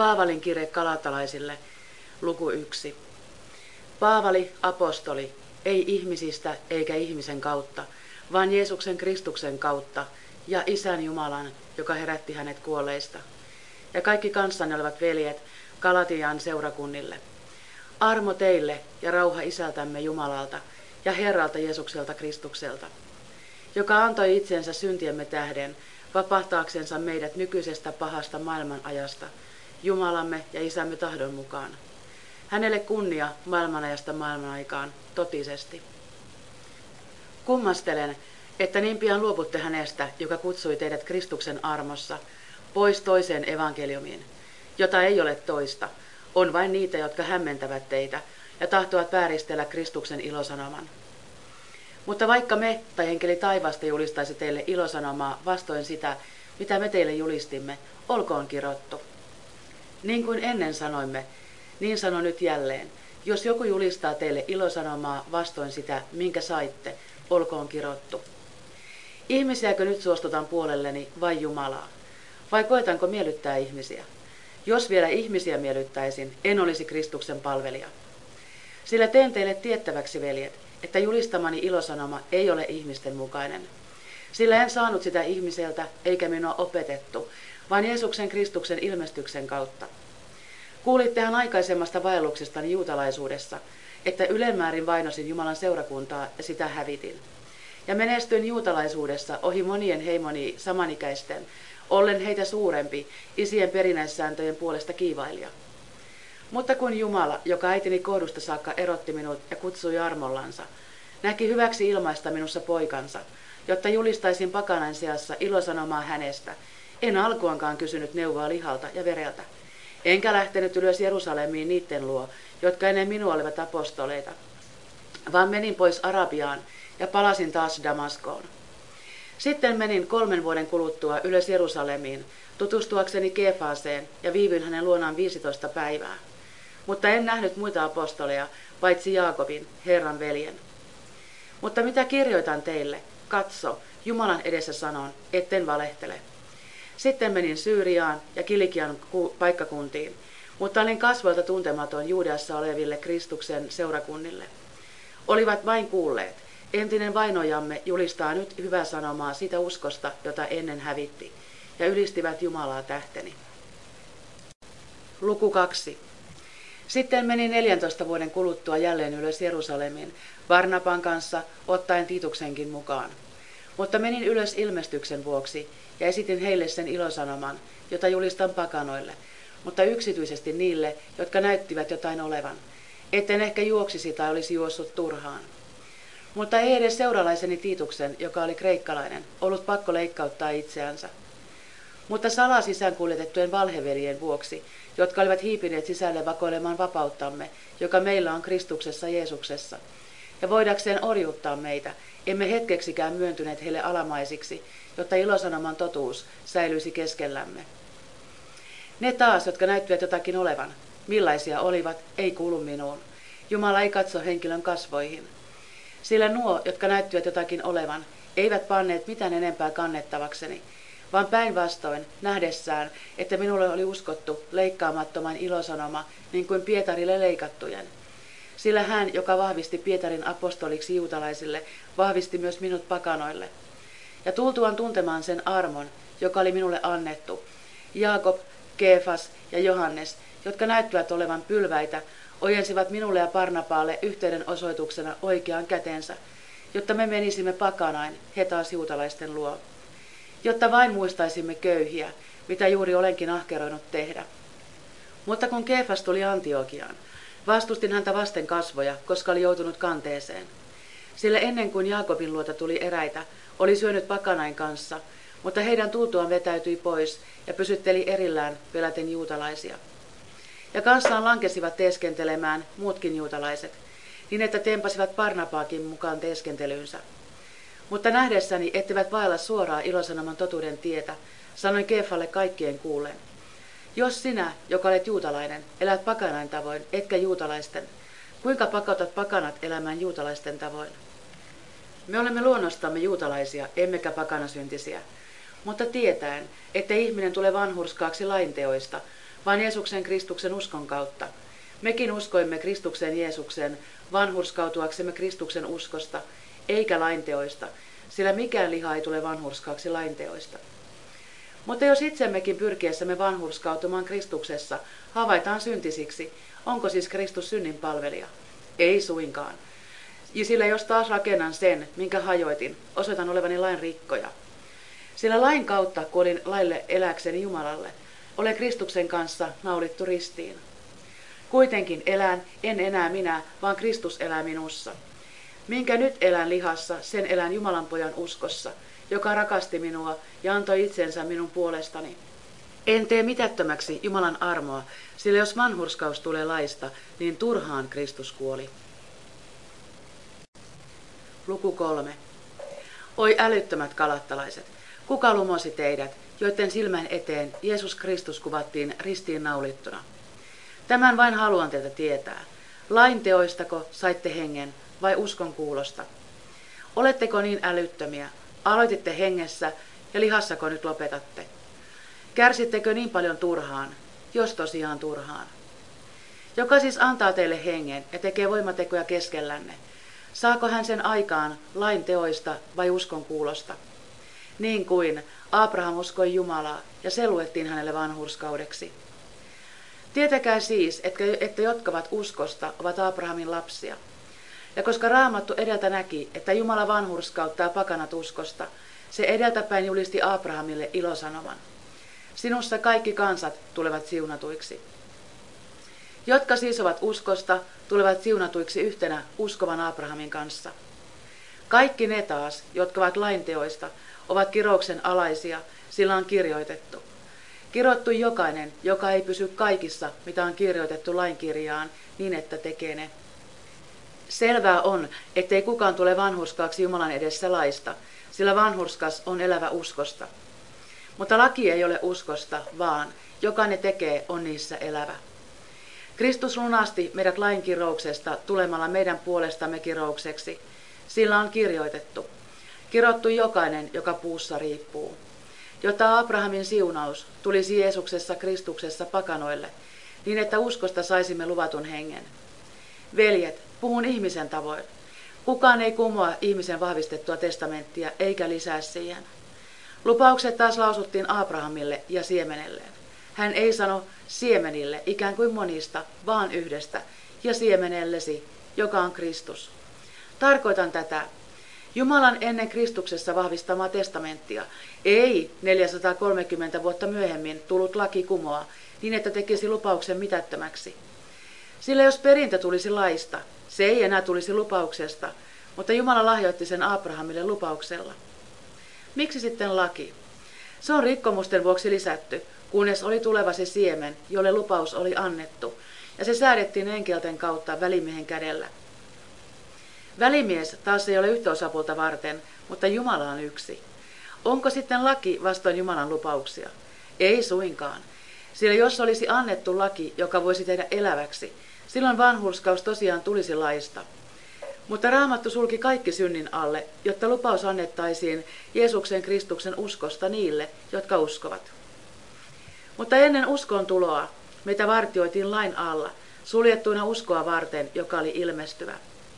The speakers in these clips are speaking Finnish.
Paavalin kirje Galatalaisille, luku 1. Paavali, apostoli, ei ihmisistä eikä ihmisen kautta, vaan Jeesuksen Kristuksen kautta ja Isän Jumalan, joka herätti hänet kuolleista. Ja kaikki kanssanne olevat veljet Galatian seurakunnille. Armo teille ja rauha Isältämme Jumalalta ja Herralta Jeesukselta Kristukselta, joka antoi itsensä syntiemme tähden vapahtaaksensa meidät nykyisestä pahasta maailmanajasta, Jumalamme ja Isämme tahdon mukaan. Hänelle kunnia maailmanajasta maailmanaikaan totisesti. Kummastelen, että niin pian luovutte hänestä, joka kutsui teidät Kristuksen armossa, pois toiseen evankeliumiin, jota ei ole toista, on vain niitä, jotka hämmentävät teitä ja tahtovat vääristellä Kristuksen ilosanoman. Mutta vaikka me tai enkeli taivaasta julistaisi teille ilosanomaa vastoin sitä, mitä me teille julistimme, olkoon kirottu. Niin kuin ennen sanoimme, niin sanon nyt jälleen, jos joku julistaa teille ilosanomaa vastoin sitä, minkä saitte, olkoon kirottu. Ihmisiäkö nyt suostutan puolelleni vai Jumalaa? Vai koetanko miellyttää ihmisiä? Jos vielä ihmisiä miellyttäisin, en olisi Kristuksen palvelija. Sillä teen teille tiettäväksi, veljet, että julistamani ilosanoma ei ole ihmisten mukainen. Sillä en saanut sitä ihmiseltä eikä minua opetettu, vaan Jeesuksen Kristuksen ilmestyksen kautta. Kuulittehan aikaisemmasta vaelluksestani juutalaisuudessa, että ylemmäärin vainosin Jumalan seurakuntaa ja sitä hävitin. Ja menestyin juutalaisuudessa ohi monien heimoni samanikäisten, ollen heitä suurempi, isien perinnäissääntöjen puolesta kiivailija. Mutta kun Jumala, joka äitini kohdusta saakka erotti minut ja kutsui armollansa, näki hyväksi ilmaista minussa poikansa, jotta julistaisin pakanain seassa ilosanomaa hänestä, en alkuankaan kysynyt neuvoa lihalta ja vereltä. Enkä lähtenyt ylös Jerusalemiin niiden luo, jotka ennen minua olivat apostoleita, vaan menin pois Arabiaan ja palasin taas Damaskoon. Sitten menin 3 vuoden kuluttua ylös Jerusalemiin, tutustuakseni Keefaseen ja viivyin hänen luonaan 15 päivää. Mutta en nähnyt muita apostoleja, paitsi Jaakobin, Herran veljen. Mutta mitä kirjoitan teille? Katso, Jumalan edessä sanon, etten valehtele. Sitten menin Syyriaan ja Kilikian paikkakuntiin, mutta olin kasvoilta tuntematon Juudeassa oleville Kristuksen seurakunnille. Olivat vain kuulleet. Entinen vainojamme julistaa nyt hyvää sanomaa siitä uskosta, jota ennen hävitti, ja ylistivät Jumalaa tähteni. Luku 2. Sitten menin 14 vuoden kuluttua jälleen ylös Jerusalemiin, Barnaban kanssa, ottaen Tituksenkin mukaan. Mutta menin ylös ilmestyksen vuoksi, ja esitin heille sen ilosanoman, jota julistan pakanoille, mutta yksityisesti niille, jotka näyttivät jotain olevan, etten ehkä juoksisi tai olisi juossut turhaan. Mutta ei edes seuralaiseni Tituksen, joka oli kreikkalainen, ollut pakko leikkauttaa itseänsä. Mutta salaa sisään kuljetettujen valheveljen vuoksi, jotka olivat hiipineet sisälle vakoilemaan vapauttamme, joka meillä on Kristuksessa Jeesuksessa. Ja voidakseen orjuuttaa meitä, emme hetkeksikään myöntyneet heille alamaisiksi, jotta ilosanoman totuus säilyisi keskellämme. Ne taas, jotka näyttivät jotakin olevan, millaisia olivat, ei kuulu minuun. Jumala ei katso henkilön kasvoihin. Sillä nuo, jotka näyttivät jotakin olevan, eivät panneet mitään enempää kannettavakseni, vaan päinvastoin nähdessään, että minulle oli uskottu leikkaamattoman ilosanoma niin kuin Pietarille leikattujen. Sillä hän, joka vahvisti Pietarin apostoliksi juutalaisille, vahvisti myös minut pakanoille. Ja tultuaan tuntemaan sen armon, joka oli minulle annettu, Jaakob, Keefas ja Johannes, jotka näyttivät olevan pylväitä, ojensivat minulle ja Barnabaalle yhteydenosoituksena oikean kätensä, jotta me menisimme pakanain, he taas juutalaisten luo. Jotta vain muistaisimme köyhiä, mitä juuri olenkin ahkeroinut tehdä. Mutta kun Keefas tuli Antiokiaan, vastustin häntä vasten kasvoja, koska oli joutunut kanteeseen. Sillä ennen kuin Jaakobin luota tuli eräitä, oli syönyt pakanain kanssa, mutta heidän tultuaan vetäytyi pois ja pysytteli erillään peläten juutalaisia. Ja kanssaan lankesivat teeskentelemään muutkin juutalaiset, niin että tempasivat Barnabaakin mukaan teeskentelyynsä. Mutta nähdessäni, etteivät vailla suoraa ilosanoman totuuden tietä, sanoin Keefalle kaikkien kuullen. Jos sinä, joka olet juutalainen, elät pakanain tavoin, etkä juutalaisten, kuinka pakotat pakanat elämään juutalaisten tavoin? Me olemme luonnostamme juutalaisia, emmekä pakanasyntisiä, mutta tietäen, että ihminen tulee vanhurskaaksi lainteoista, vaan Jeesuksen Kristuksen uskon kautta. Mekin uskoimme Kristuksen Jeesuksen vanhurskautuaksemme Kristuksen uskosta, eikä lainteoista, sillä mikään liha ei tule vanhurskaaksi lainteoista. Mutta jos itsemmekin pyrkiessämme vanhurskautumaan Kristuksessa havaitaan syntisiksi, onko siis Kristus synnin palvelija? Ei suinkaan. Sillä jos taas rakennan sen, minkä hajoitin, osoitan olevani lain rikkoja. Sillä lain kautta, kun olin laille eläkseni Jumalalle, olen Kristuksen kanssa naulittu ristiin. Kuitenkin elän, en enää minä, vaan Kristus elää minussa. Minkä nyt elän lihassa, sen elän Jumalan pojan uskossa, joka rakasti minua ja antoi itsensä minun puolestani. En tee mitättömäksi Jumalan armoa, sillä jos vanhurskaus tulee laista, niin turhaan Kristus kuoli. Luku 3. Oi älyttömät galattalaiset, kuka lumosi teidät, joiden silmän eteen Jeesus Kristus kuvattiin ristiin naulittuna? Tämän vain haluan teiltä tietää. Lain teoistako saitte hengen vai uskon kuulosta? Oletteko niin älyttömiä? Aloititte hengessä ja lihassako nyt lopetatte? Kärsittekö niin paljon turhaan, jos tosiaan turhaan? Joka siis antaa teille hengen ja tekee voimatekoja keskellänne, saako hän sen aikaan lain teoista vai uskon kuulosta? Niin kuin Abraham uskoi Jumalaa ja se luettiin hänelle vanhurskaudeksi. Tietäkää siis, että jotka ovat uskosta, ovat Abrahamin lapsia. Ja koska Raamattu edeltä näki, että Jumala vanhurskauttaa pakanat uskosta, se edeltäpäin julisti Abrahamille ilosanoman. Sinussa kaikki kansat tulevat siunatuiksi. Jotka siis ovat uskosta, tulevat siunatuiksi yhtenä uskovan Abrahamin kanssa. Kaikki ne taas, jotka ovat lainteoista, ovat kirouksen alaisia, sillä on kirjoitettu. Kirottu jokainen, joka ei pysy kaikissa, mitä on kirjoitettu lainkirjaan, niin että tekee ne. Selvää on, ettei kukaan tule vanhurskaaksi Jumalan edessä laista, sillä vanhurskas on elävä uskosta. Mutta laki ei ole uskosta, vaan joka ne tekee, on niissä elävä. Kristus lunasti meidät lain kirouksesta tulemalla meidän puolestamme kiroukseksi. Sillä on kirjoitettu. Kirottu jokainen, joka puussa riippuu. Jotta Abrahamin siunaus tulisi Jeesuksessa Kristuksessa pakanoille, niin että uskosta saisimme luvatun hengen. Veljet, puhun ihmisen tavoin. Kukaan ei kumoa ihmisen vahvistettua testamenttia eikä lisää siihen. Lupaukset taas lausuttiin Abrahamille ja siemenelleen. Hän ei sano siemenille ikään kuin monista, vaan yhdestä, ja siemenellesi, joka on Kristus. Tarkoitan tätä. Jumalan ennen Kristuksessa vahvistamaa testamenttia ei 430 vuotta myöhemmin tullut laki kumoa niin, että tekisi lupauksen mitättömäksi. Sillä jos perintö tulisi laista, se ei enää tulisi lupauksesta, mutta Jumala lahjoitti sen Abrahamille lupauksella. Miksi sitten laki? Se on rikkomusten vuoksi lisätty, kunnes oli tuleva se siemen, jolle lupaus oli annettu, ja se säädettiin enkelten kautta välimiehen kädellä. Välimies taas ei ole yhtä osapuolta varten, mutta Jumala on yksi. Onko sitten laki vastoin Jumalan lupauksia? Ei suinkaan. Sillä jos olisi annettu laki, joka voisi tehdä eläväksi, silloin vanhurskaus tosiaan tulisi laista. Mutta Raamattu sulki kaikki synnin alle, jotta lupaus annettaisiin Jeesuksen Kristuksen uskosta niille, jotka uskovat. Mutta ennen uskon tuloa meitä vartioitiin lain alla, suljettuina uskoa varten, joka oli ilmestyvä.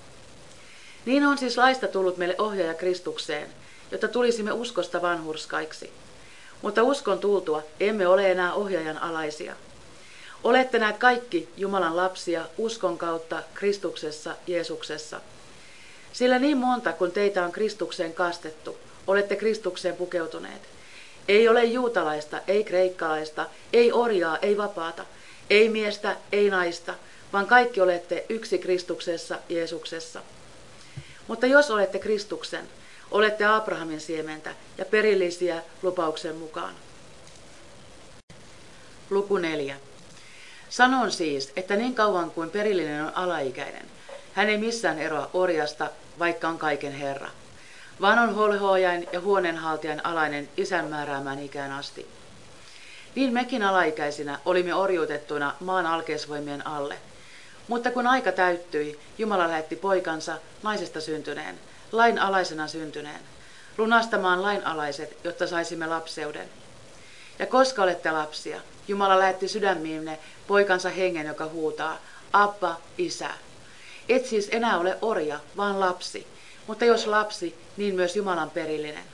Niin on siis laista tullut meille ohjaaja Kristukseen, jotta tulisimme uskosta vanhurskaiksi. Mutta uskon tultua emme ole enää ohjaajan alaisia. Olette näet kaikki Jumalan lapsia uskon kautta Kristuksessa Jeesuksessa. Sillä niin monta kun teitä on Kristukseen kastettu, olette Kristukseen pukeutuneet. Ei ole juutalaista, ei kreikkalaista, ei orjaa, ei vapaata, ei miestä, ei naista, vaan kaikki olette yksi Kristuksessa Jeesuksessa. Mutta jos olette Kristuksen, olette Abrahamin siementä ja perillisiä lupauksen mukaan. Luku 4. Sanon siis, että niin kauan kuin perillinen on alaikäinen, hän ei missään eroa orjasta, vaikka on kaiken Herra, vaan on holhoojain ja huoneenhaltijan alainen isän määräämään ikään asti. Niin mekin alaikäisinä olimme orjuutettuina maan alkeisvoimien alle. Mutta kun aika täyttyi, Jumala lähetti poikansa naisesta syntyneen, lain alaisena syntyneen, lunastamaan lain alaiset, jotta saisimme lapseuden. Ja koska olette lapsia, Jumala lähetti sydämiinne poikansa hengen, joka huutaa, Abba, Isä. Et siis enää ole orja, vaan lapsi, mutta jos lapsi, niin myös Jumalan perillinen.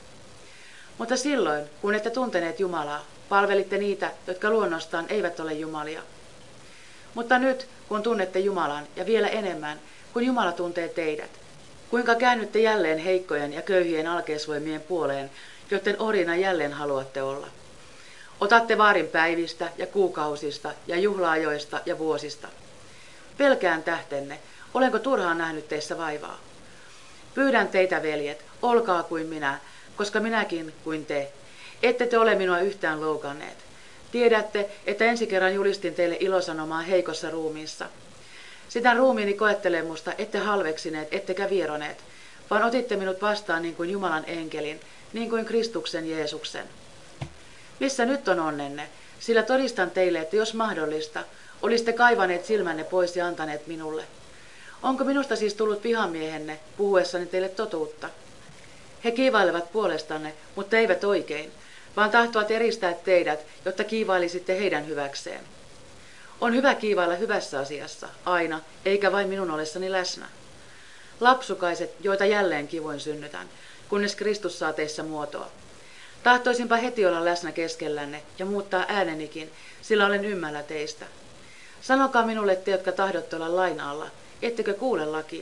Mutta silloin, kun ette tunteneet Jumalaa, palvelitte niitä, jotka luonnostaan eivät ole jumalia. Mutta nyt, kun tunnette Jumalan ja vielä enemmän, kun Jumala tuntee teidät, kuinka käännytte jälleen heikkojen ja köyhien alkeisvoimien puoleen, joten orjina jälleen haluatte olla. Otatte vaarin päivistä ja kuukausista ja juhlaajoista ja vuosista. Pelkään tähtenne, olenko turhaan nähnyt teissä vaivaa. Pyydän teitä, veljet, olkaa kuin minä, koska minäkin kuin te. Ette te ole minua yhtään loukanneet. Tiedätte, että ensi kerran julistin teille ilosanomaa heikossa ruumiissa. Sitä ruumiini koettelemusta ette halveksineet, ettekä vieroneet, vaan otitte minut vastaan niin kuin Jumalan enkelin, niin kuin Kristuksen Jeesuksen. Missä nyt on onnenne? Sillä todistan teille, että jos mahdollista, olisitte kaivaneet silmänne pois ja antaneet minulle. Onko minusta siis tullut vihamiehenne puhuessani teille totuutta? He kiivailevat puolestanne, mutta eivät oikein, vaan tahtovat eristää teidät, jotta kiivailisitte heidän hyväkseen. On hyvä kiivailla hyvässä asiassa, aina, eikä vain minun ollessani läsnä. Lapsukaiset, joita jälleen kivoin synnytän, kunnes Kristus saa teissä muotoa. Tahtoisinpa heti olla läsnä keskellänne ja muuttaa äänenikin, sillä olen ymmällä teistä. Sanokaa minulle te, jotka tahdotte olla lain alla, ettekö kuule lakia.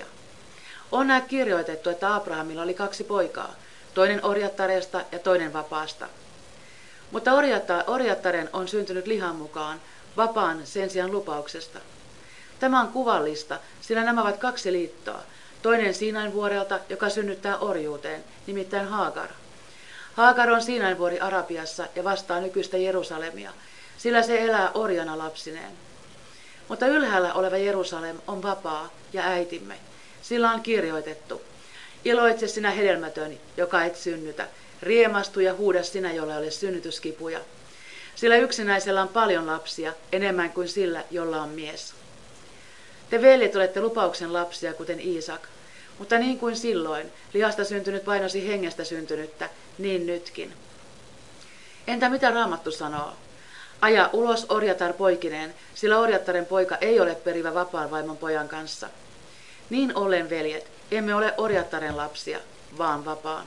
On näet kirjoitettu, että Abrahamilla oli 2 poikaa, toinen orjattaresta ja toinen vapaasta. Mutta orjattaren on syntynyt lihan mukaan, vapaan sen sijaan lupauksesta. Tämä on kuvallista, sillä nämä ovat 2 liittoa. Toinen Siinain vuorelta, joka synnyttää orjuuteen, nimittäin Haagar. Haagar on Siinain vuori Arabiassa ja vastaa nykyistä Jerusalemia, sillä se elää orjana lapsineen. Mutta ylhäällä oleva Jerusalem on vapaa ja äitimme. Sillä on kirjoitettu, iloitse sinä hedelmätön, joka et synnytä, riemastu ja huuda sinä, jolla ei ole synnytyskipuja. Sillä yksinäisellä on paljon lapsia, enemmän kuin sillä, jolla on mies. Te veljet olette lupauksen lapsia, kuten Iisak, mutta niin kuin silloin lihasta syntynyt vainosi hengestä syntynyttä, niin nytkin. Entä mitä Raamattu sanoo? Aja ulos orjatar poikineen, sillä orjattaren poika ei ole perivä vapaan vaimon pojan kanssa. Niin ollen, veljet, emme ole orjattaren lapsia, vaan vapaan.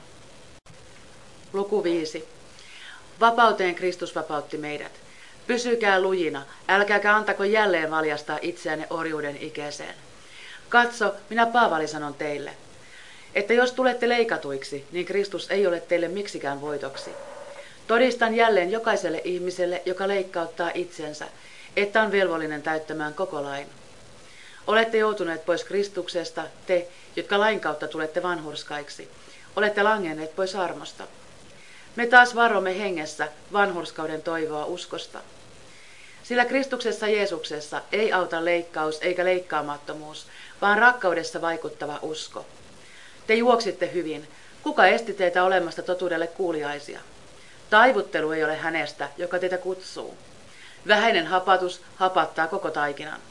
Luku 5. Vapauteen Kristus vapautti meidät. Pysykää lujina, älkääkä antako jälleen valjastaa itseänne orjuuden ikäiseen. Katso, minä Paavali sanon teille, että jos tulette leikatuiksi, niin Kristus ei ole teille miksikään voitoksi. Todistan jälleen jokaiselle ihmiselle, joka leikkauttaa itsensä, että on velvollinen täyttämään koko lain. Olette joutuneet pois Kristuksesta, te, jotka lain kautta tulette vanhurskaiksi. Olette langenneet pois armosta. Me taas varomme hengessä vanhurskauden toivoa uskosta. Sillä Kristuksessa Jeesuksessa ei auta leikkaus eikä leikkaamattomuus, vaan rakkaudessa vaikuttava usko. Te juoksitte hyvin. Kuka esti teitä olemasta totuudelle kuuliaisia? Taivuttelu ei ole hänestä, joka teitä kutsuu. Vähäinen hapatus hapattaa koko taikinan.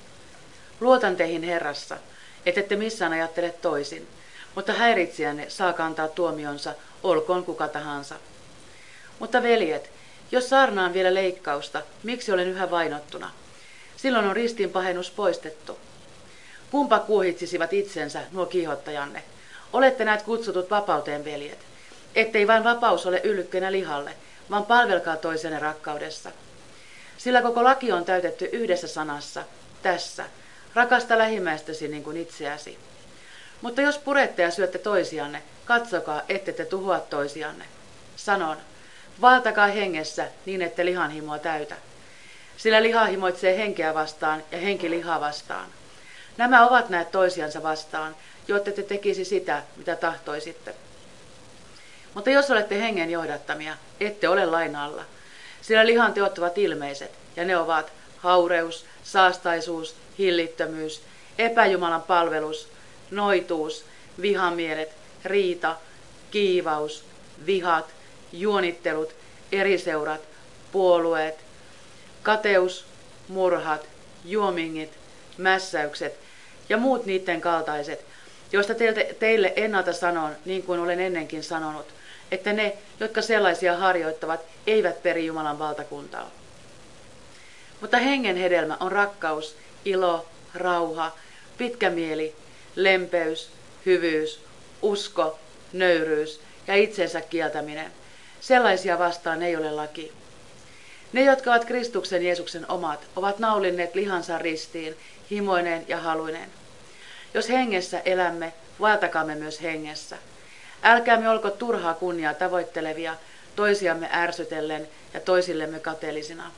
Luotan teihin Herrassa, ettette missään ajattele toisin, mutta häiritsijänne saa kantaa tuomionsa, olkoon kuka tahansa. Mutta veljet, jos saarnaan vielä leikkausta, miksi olen yhä vainottuna? Silloin on ristiinpahennus poistettu. Kumpa kuohitsisivat itsensä nuo kiihottajanne? Olette näet kutsutut vapauteen, veljet. Ettei vain vapaus ole yllykkönä lihalle, vaan palvelkaa toisenne rakkaudessa. Sillä koko laki on täytetty yhdessä sanassa, tässä, rakasta lähimmäistäsi niin kuin itseäsi. Mutta jos purette ja syötte toisianne, katsokaa, ette te tuhoa toisianne. Sanon, valtakaa hengessä niin, ette lihanhimoa täytä. Sillä liha himoitsee henkeä vastaan ja henki lihaa vastaan. Nämä ovat näet toisiansa vastaan, jotta te tekisi sitä, mitä tahtoisitte. Mutta jos olette hengen johdattamia, ette ole lain alla. Sillä lihan teot ovat ilmeiset, ja ne ovat haureus, saastaisuus, hillittömyys, epäjumalan palvelus, noituus, vihamielet, riita, kiivaus, vihat, juonittelut, eriseurat, puolueet, kateus, murhat, juomingit, mässäykset ja muut niiden kaltaiset, joista teille ennalta sanon, niin kuin olen ennenkin sanonut, että ne, jotka sellaisia harjoittavat, eivät peri Jumalan valtakuntaa. Mutta hengen hedelmä on rakkaus, ilo, rauha, pitkä mieli, lempeys, hyvyys, usko, nöyryys ja itsensä kieltäminen. Sellaisia vastaan ei ole laki. Ne, jotka ovat Kristuksen Jeesuksen omat, ovat naulinneet lihansa ristiin, himoineen ja haluineen. Jos hengessä elämme, vaeltakaamme myös hengessä. Älkäämme olko turhaa kunniaa tavoittelevia, toisiamme ärsytellen ja toisillemme kateellisina.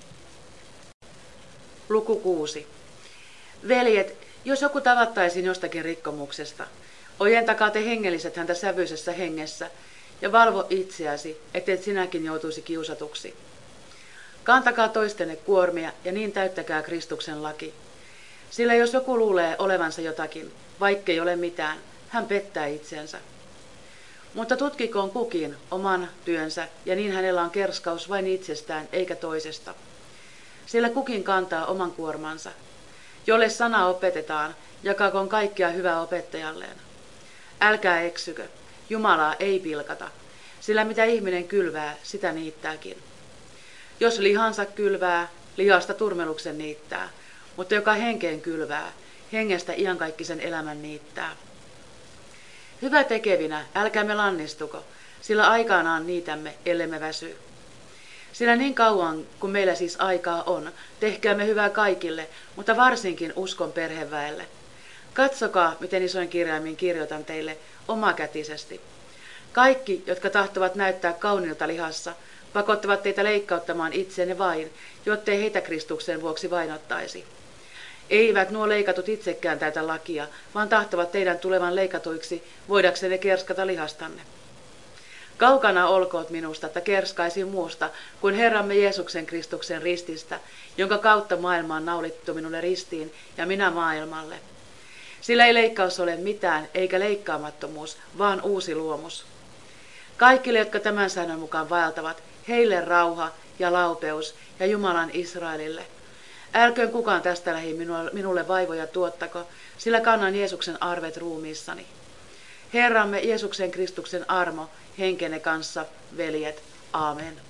Luku 6. Veljet, jos joku tavattaisiin jostakin rikkomuksesta, ojentakaa te hengelliset häntä sävyisessä hengessä ja valvo itseäsi, ettei sinäkin joutuisi kiusatuksi. Kantakaa toistenne kuormia ja niin täyttäkää Kristuksen laki. Sillä jos joku luulee olevansa jotakin, vaikkei ole mitään, hän pettää itsensä. Mutta tutkikoon kukin oman työnsä ja niin hänellä on kerskaus vain itsestään eikä toisesta. Sillä kukin kantaa oman kuormansa. Jolle sana opetetaan, jakakoon kaikkea hyvää opettajalleen. Älkää eksykö, Jumalaa ei pilkata, sillä mitä ihminen kylvää, sitä niittääkin. Jos lihansa kylvää, lihasta turmeluksen niittää, mutta joka henkeen kylvää, hengestä iankaikkisen elämän niittää. Hyvä tekevinä, älkäämme lannistuko, sillä aikanaan niitämme, ellemme väsy. Sillä niin kauan, kun meillä siis aikaa on, tehkäämme hyvää kaikille, mutta varsinkin uskon perheväelle. Katsokaa, miten isoin kirjaimin kirjoitan teille omakätisesti. Kaikki, jotka tahtovat näyttää kauniilta lihassa, pakottavat teitä leikkauttamaan itseenne vain, jottei heitä Kristuksen vuoksi vainottaisi. Eivät nuo leikatut itsekään täytä lakia, vaan tahtovat teidän tulevan leikatuiksi, voidaksenne kerskata lihastanne. Kaukana olkoot minusta, että kerskaisin muusta kuin Herramme Jeesuksen Kristuksen rististä, jonka kautta maailma on naulittu minulle ristiin ja minä maailmalle. Sillä ei leikkaus ole mitään, eikä leikkaamattomuus, vaan uusi luomus. Kaikille, jotka tämän säännön mukaan vaeltavat, heille rauha ja laupeus ja Jumalan Israelille. Älköön kukaan tästä lähi minulle vaivoja tuottako, sillä kannan Jeesuksen arvet ruumiissani. Herramme Jeesuksen Kristuksen armo henkenne kanssa, veljet. Aamen.